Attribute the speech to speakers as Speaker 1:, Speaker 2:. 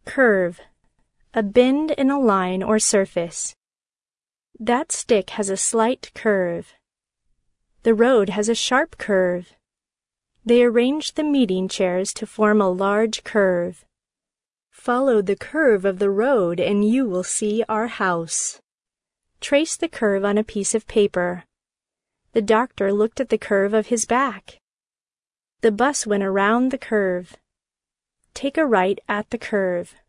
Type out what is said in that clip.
Speaker 1: Curve. A bend in a line or surface. That stick has a slight curve. The road has a sharp curve. They arranged the meeting chairs to form a large curve. Follow the curve of the road and you will see our house. Trace the curve on a piece of paper. The doctor looked at the curve of his back. The bus went around the curve. Take a right at the curve.